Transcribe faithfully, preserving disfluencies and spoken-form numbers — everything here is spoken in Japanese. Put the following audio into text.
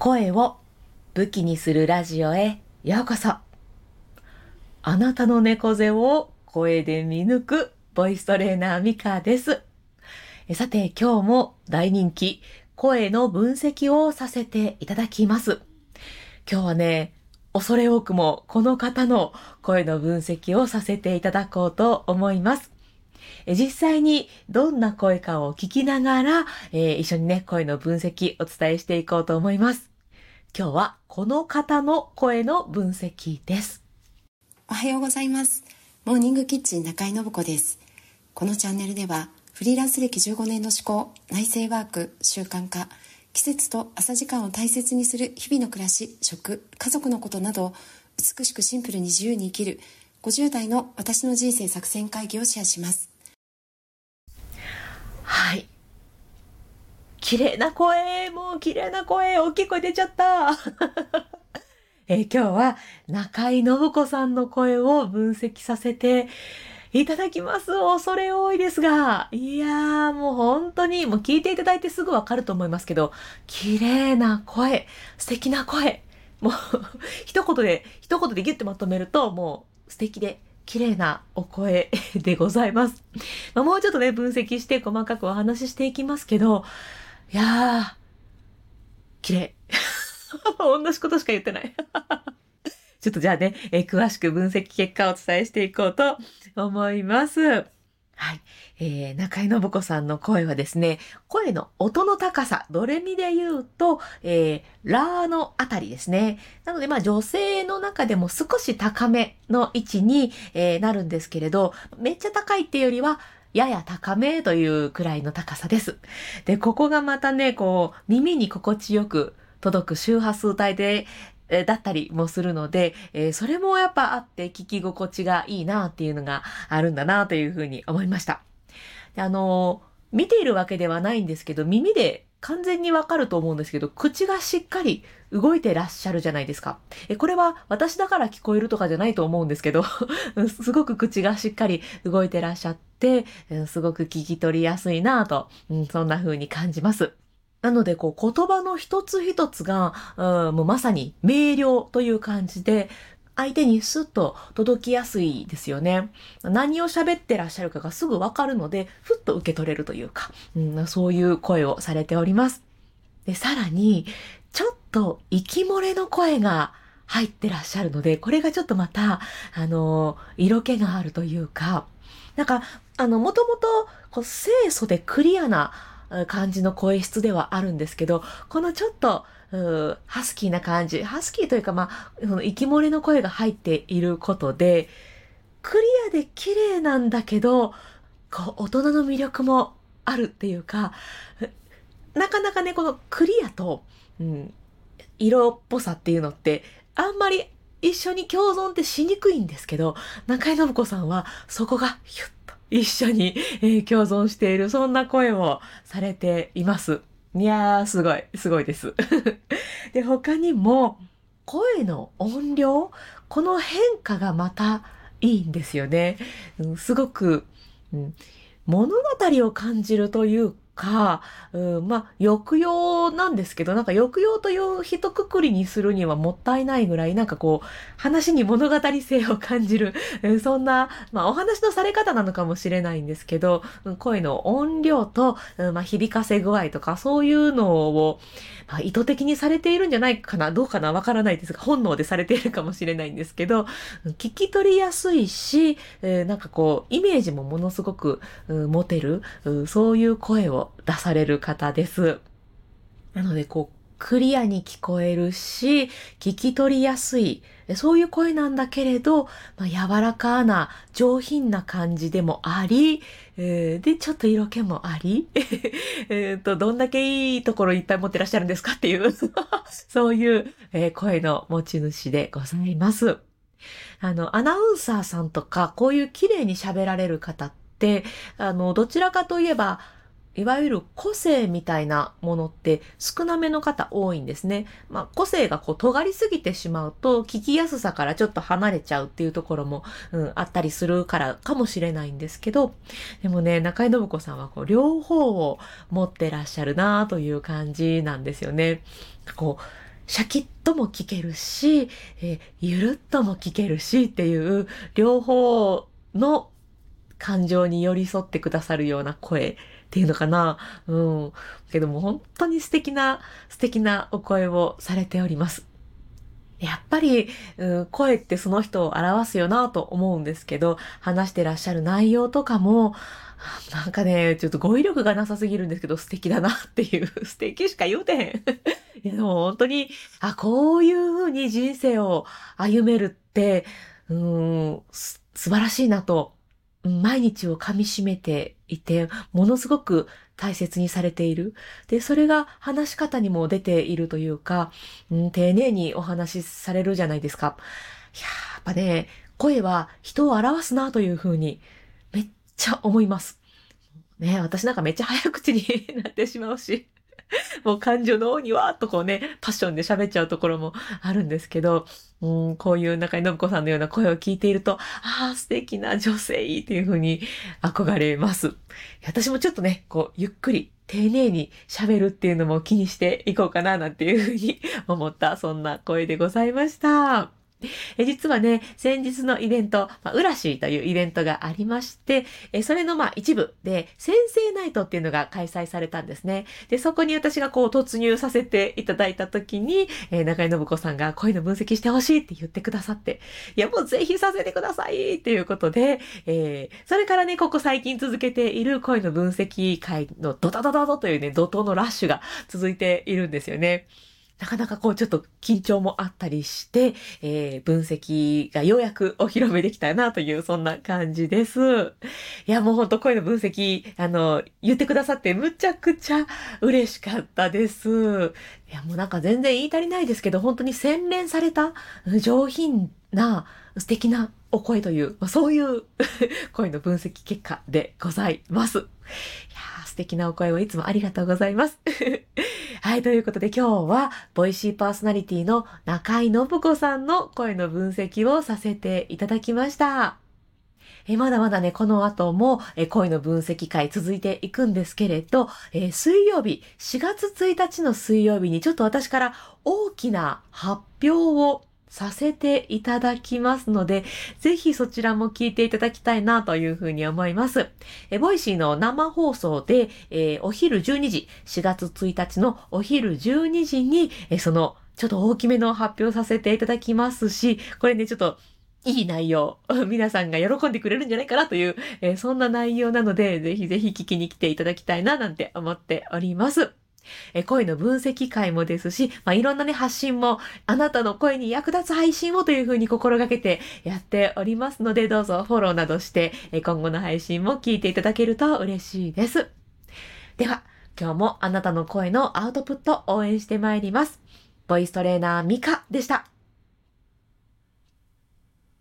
声を武器にするラジオへようこそ。あなたの猫背を声で見抜くボイストレーナーミカです。えさて今日も大人気声の分析をさせていただきます。今日はね、恐れ多くもこの方の声の分析をさせていただこうと思います。え実際にどんな声かを聞きながら、えー一緒にね、声の分析お伝えしていこうと思います。今日はこの方の声の分析です。 おはようございます。モーニングキッチン中井信子です。このチャンネルではフリーランス歴じゅうごねんの思考、内政ワーク、習慣化、季節と朝時間を大切にする日々の暮らし、食、家族のことなど美しくシンプルに自由に生きるごじゅう代の私の人生作戦会議をシェアします。 はい。綺麗な声、もう綺麗な声、大きい声出ちゃった。えー今日は中井信子さんの声を分析させていただきます。恐れ多いですが。いやーもう本当にもう聞いていただいてすぐわかると思いますけど、綺麗な声、素敵な声。もう一言で、一言でギュッてまとめるともう素敵で綺麗なお声でございます。まあ、もうちょっとね、分析して細かくお話ししていきますけど、いやー、綺麗。同じことしか言ってない。ちょっとじゃあね、えー詳しく分析結果をお伝えしていこうと思います。はい。えー、中井信子さんの声はですね、声の音の高さ、ドレミで言うと、えー、ラーのあたりですね。なので、まあ女性の中でも少し高めの位置に、えーなるんですけれど、めっちゃ高いっていうよりは、やや高めというくらいの高さです。で、ここがまたね、こう、耳に心地よく届く周波数帯で、えーだったりもするので、えーそれもやっぱあって聞き心地がいいなっていうのがあるんだなというふうに思いました。であのー見ているわけではないんですけど、耳で完全にわかると思うんですけど、口がしっかり動いてらっしゃるじゃないですか。え、これは私だから聞こえるとかじゃないと思うんですけど、すごく口がしっかり動いてらっしゃって、うんすごく聞き取りやすいなと、うんそんな風に感じます。なので、こう、言葉の一つ一つが、うん、もうまさに明瞭という感じで、相手にスッと届きやすいですよね。何を喋ってらっしゃるかがすぐわかるので、ふっと受け取れるというか、うん、そういう声をされております。で、さらに、ちょっと息漏れの声が入ってらっしゃるので、これがちょっとまた、あの、色気があるというか、なんか、あの、もともと、こう、清楚でクリアなあ感じの声質ではあるんですけど、このちょっと、うーハスキーな感じ、ハスキーというか、まあ、その息漏れの声が入っていることで、クリアで綺麗なんだけど、こう、大人の魅力もあるっていうか、なかなかね、このクリアと、うん、色っぽさっていうのって、あんまり一緒に共存ってしにくいんですけど、中井信子さんはそこがヒュッと一緒に、えー共存している、そんな声をされています。いやー、すごい、すごいです。で、他にも、声の音量、この変化がまたいいんですよね。うんすごく、うん、物語を感じるというか、うん、まあ、抑揚なんですけど、なんか抑揚という一括りにするにはもったいないぐらい、なんかこう、話に物語性を感じる、うんそんな、まあ、お話のされ方なのかもしれないんですけど、うん声の音量と、うんまあ、響かせ具合とか、そういうのを、まあ、意図的にされているんじゃないかな、どうかな、わからないですが、本能でされているかもしれないんですけど、うん聞き取りやすいし、えーなんかこう、イメージもものすごく、うん持てる、うんそういう声を出される方です。なので、こう、クリアに聞こえるし、聞き取りやすい、えそういう声なんだけれど、まあ、柔らかな、上品な感じでもあり、えーで、ちょっと色気もあり、えっと、どんだけいいところいっぱい持ってらっしゃるんですかっていう、そういう、えー声の持ち主でございます。あの、アナウンサーさんとか、こういう綺麗に喋られる方って、あの、どちらかといえば、いわゆる個性みたいなものって少なめの方多いんですね。まあ、個性がこう尖りすぎてしまうと聞きやすさからちょっと離れちゃうっていうところも、うん、あったりするからかもしれないんですけど、でもね、中井信子さんはこう両方を持ってらっしゃるなという感じなんですよね。こうシャキッとも聞けるし、えーゆるっとも聞けるしっていう両方の感情に寄り添ってくださるような声っていうのかな。うん。けども本当に素敵な、素敵なお声をされております。やっぱり、うん、声ってその人を表すよなと思うんですけど、話してらっしゃる内容とかも、なんかね、ちょっと語彙力がなさすぎるんですけど、素敵だなっていう、素敵しか言うてへん。いや、でも本当に、あ、こういう風に人生を歩めるって、うーん、す素晴らしいなと、うん毎日を噛み締めていて、ものすごく大切にされている。で、それが話し方にも出ているというか、うん、丁寧にお話しされるじゃないですか。いやー、やっぱね、声は人を表すなという風に、めっちゃ思います。ね、私なんかめっちゃ早口になってしまうし。もう感情の方にわーっとこうね、パッションで喋っちゃうところもあるんですけど、うん、こういう中井信子さんのような声を聞いていると、ああ、素敵な女性っていう風に憧れます。私もちょっとね、こう、ゆっくり、丁寧に喋るっていうのも気にしていこうかななんていう風に思った、そんな声でございました。え実はね、先日のイベント、まあ、ウラシーというイベントがありまして、えそれのまあ一部で、先生ナイトっていうのが開催されたんですね。で、そこに私がこう突入させていただいた時に、えー中井信子さんが声の分析してほしいって言ってくださって、いやもうぜひさせてくださいっていうことで、えーそれからね、ここ最近続けている声の分析会のドタドタドというね、怒涛のラッシュが続いているんですよね。なかなかこうちょっと緊張もあったりして、えー分析がようやくお披露目できたなというそんな感じです。いやもうほんと声の分析、あの、言ってくださってむちゃくちゃ嬉しかったです。いやもうなんか全然言い足りないですけど、本当に洗練された上品な素敵なお声という、まあそういう声の分析結果でございます。いやー素敵なお声をいつもありがとうございます。はい、ということで今日は、ボイシーパーソナリティの中井信子さんの声の分析をさせていただきました。えまだまだね、この後もえ声の分析会続いていくんですけれど、えー水曜日、しがつついたちの水曜日にちょっと私から大きな発表をさせていただきますので、ぜひそちらも聞いていただきたいなというふうに思います。えボイシーの生放送で、えーお昼じゅうにじ、しがつついたちのお昼じゅうにじに、えそのちょっと大きめの発表させていただきますし、これね、ちょっといい内容、皆さんが喜んでくれるんじゃないかなという、えーそんな内容なので、ぜひぜひ聞きに来ていただきたいななんて思っております。え声の分析会もですし、まあ、いろんなね、発信も、あなたの声に役立つ配信をというふうに心がけてやっておりますので、どうぞフォローなどして、え今後の配信も聞いていただけると嬉しいです。では、今日もあなたの声のアウトプット応援してまいります。ボイストレーナーミカでした。